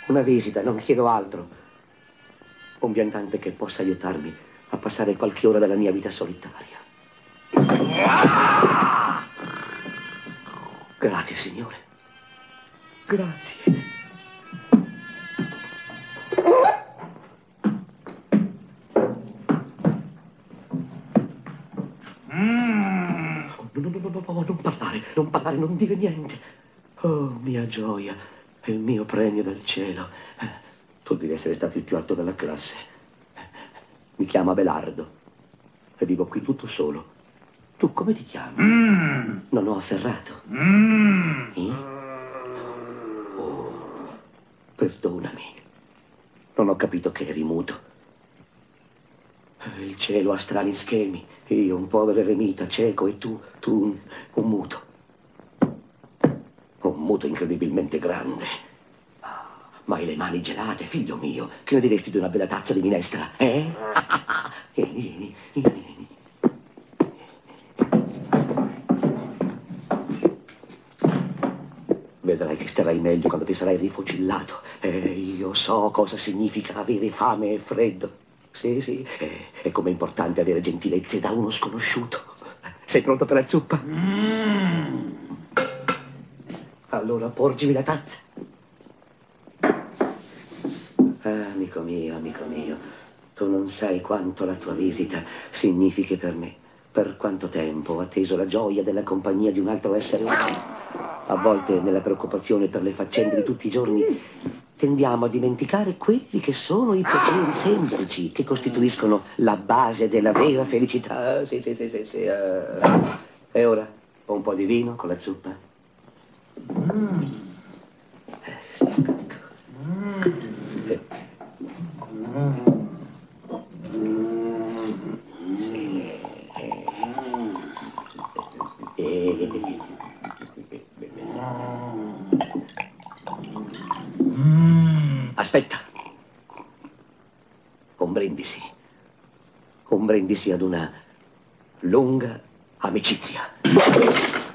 Una visita, non chiedo altro. Un viandante che possa aiutarmi a passare qualche ora della mia vita solitaria. Grazie, signore. Grazie. No, non parlare, non dire niente. Oh, mia gioia, è il mio premio dal cielo. Tu devi essere stato il più alto della classe. Mi chiamo Abelardo e vivo qui tutto solo. Tu come ti chiami? Non ho afferrato. Oh, perdonami. Non ho capito che eri muto. Il cielo ha strani schemi. Io, un povero eremita, cieco, e tu un muto. Un muto incredibilmente grande. Ma hai le mani gelate, figlio mio. Che ne diresti di una bella tazza di minestra, eh? Vieni, vieni. Vedrai che starai meglio quando ti sarai rifocillato. Io so cosa significa avere fame e freddo. Sì, è come importante avere gentilezze da uno sconosciuto. Sei pronto per la zuppa? Allora porgimi la tazza. Amico mio, tu non sai quanto la tua visita significhi per me. Per quanto tempo ho atteso la gioia della compagnia di un altro essere umano. A volte, nella preoccupazione per le faccende di tutti i giorni, tendiamo a dimenticare quelli che sono i piaceri semplici, che costituiscono la base della vera felicità. Sì. E ora, un po' di vino con la zuppa? Sì. Aspetta. Un brindisi. Un brindisi ad una lunga amicizia.